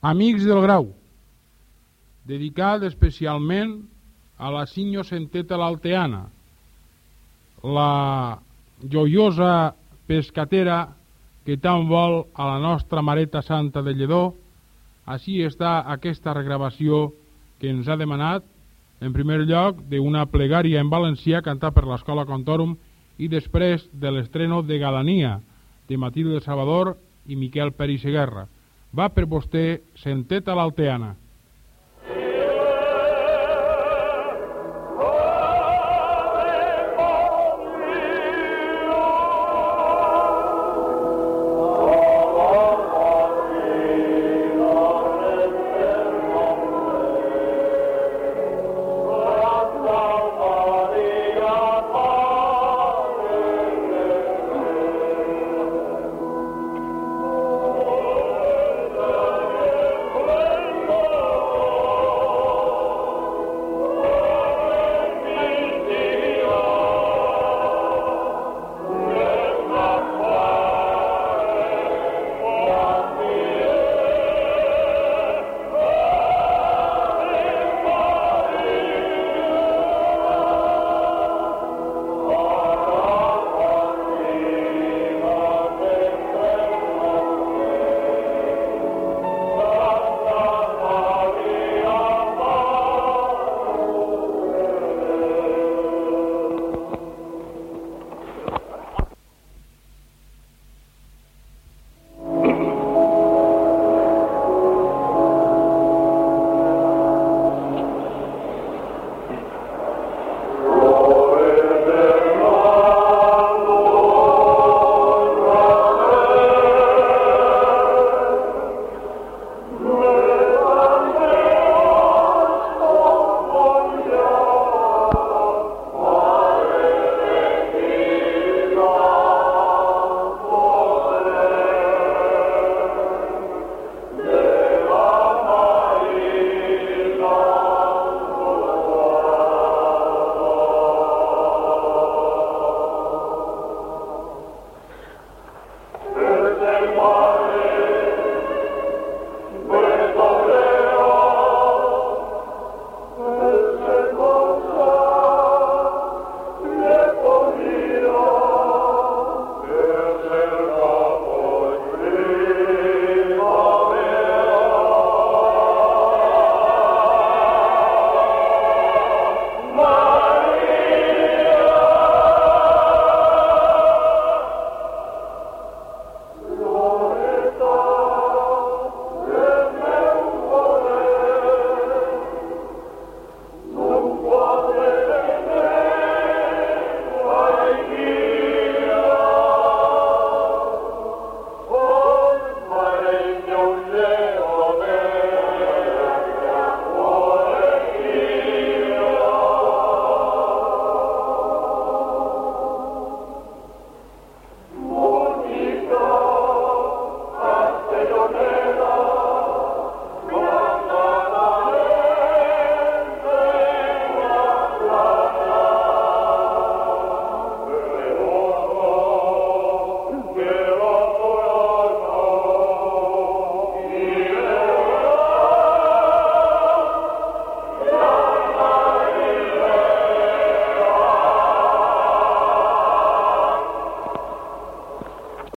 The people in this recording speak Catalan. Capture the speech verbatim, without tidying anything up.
Amics del Grau, dedicat especialment a la Sinyo Senteta l'Alteana, la joiosa pescatera que tant vol a la nostra Mareta Santa de Lledó. Així està aquesta regravació que ens ha demanat, en primer lloc, d'una plegària en valencià cantada per l'Escola Contòrum i després de l'estreno de Galania, de Matilde Salvador i Miquel Peris Seguerra. Va per vostè, Senteta l'Alteana.